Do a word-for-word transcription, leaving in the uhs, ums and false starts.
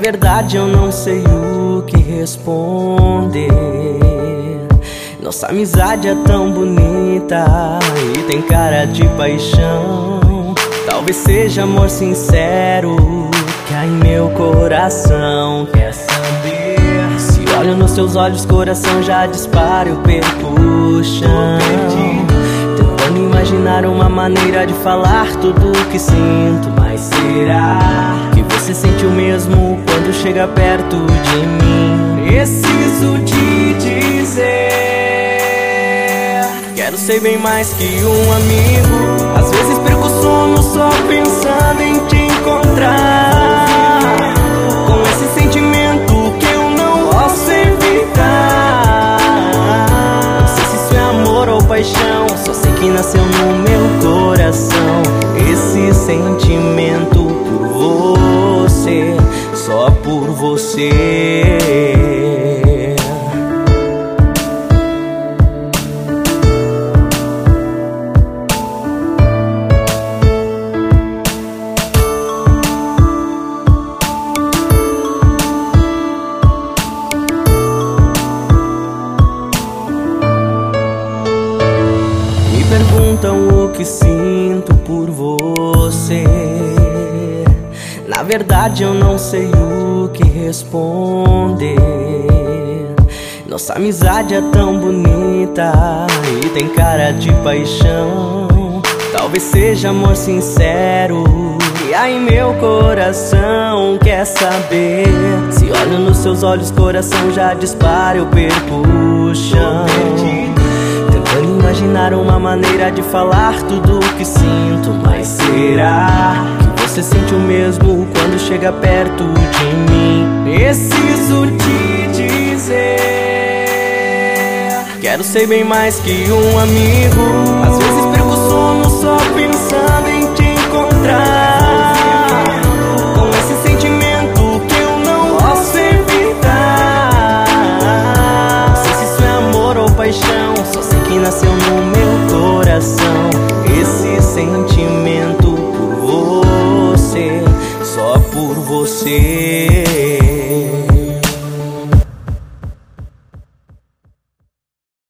verdade eu não sei o que responder. Nossa amizade é tão bonita e tem cara de paixão. Talvez seja amor sincero que há em meu coração. Quer saber? Se olho nos seus olhos, coração já dispara, eu perco o chão. Tentando imaginar uma maneira de falar tudo o que sinto. Mas será que você sente o mesmo quando chega perto de mim? Preciso te dizer, quero ser bem mais que um amigo. Às vezes perco o sono só pensando em te encontrar, com esse sentimento que eu não posso evitar. Não sei se isso é amor ou paixão, só sei que nasceu no meu coração esse sentimento por você, só por você. Perguntam o que sinto por você. Na verdade eu não sei o que responder. Nossa amizade é tão bonita e tem cara de paixão. Talvez seja amor sincero que há em meu coração. Quer saber? Se olho nos seus olhos, coração já dispara, eu perco o chão. Tentando imaginar uma maneira de falar tudo o que sinto. Mas será que você sente o mesmo quando chega perto de mim? Preciso te dizer, quero ser bem mais que um amigo. Às vezes perco o sono só pensando